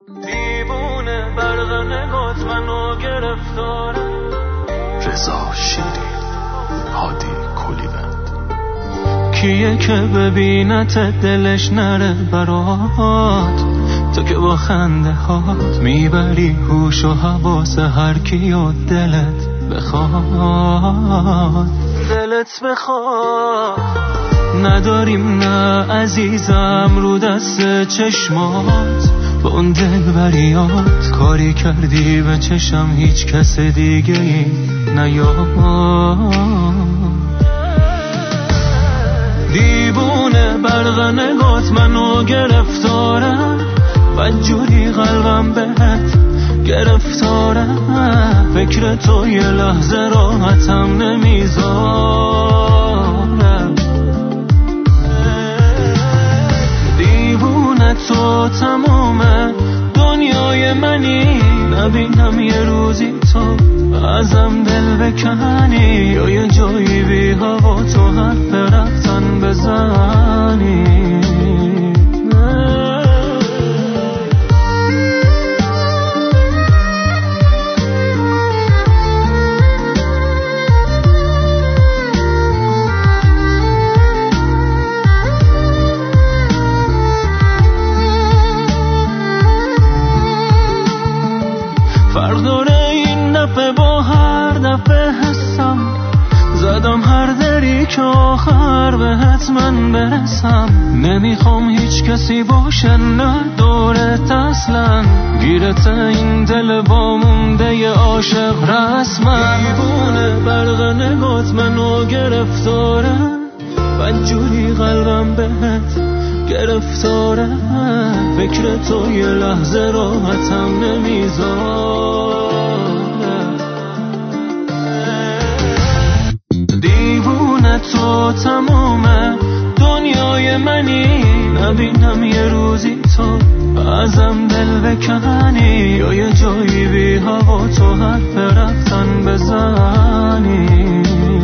دیوونه برق نگات منو گرفتاره. رضا شیری، هادی کلیوند. کیه که ببینت دلش نره برات، تو که با خنده هات میبری هوش و حواس هر کیو دلت بخواد. دلت بخواد نداریم نه عزیزم رو دست چشمات، با اون دلبریات کاری کردی به چشم هیچ کس دیگه ای نیاد. دیوونه برق نگات منو گرفتاره، بدجوری قلبم بهت گرفتاره. فکر تو یه لحظه راحتم نمیذاره. دیوونه تو تموم دنیای منی، نبینم یه روزی تو ازم دل بکنی، یا یه جایی بی هوا تو حرف رفتن بزنی. فرق داره این دفعه با هر دفعه حسم، زدم هر دری که آخر بهت من برسم. نمیخوام هیچ کسی باشه نه دورت اصلا، گیرت این دل با مونده عاشق رسمم. دیوونه برق نگات منو گرفتاره، بدجوری قلبم بهت گرفتاره. فکر تو یه لحظه راحتم نمیذاره. دیوونه تو تموم دنیای منی، نبینم یه روزی تو ازم دل بکنی، یا یه جایی بی هوا تو حرف رفتن بزنی.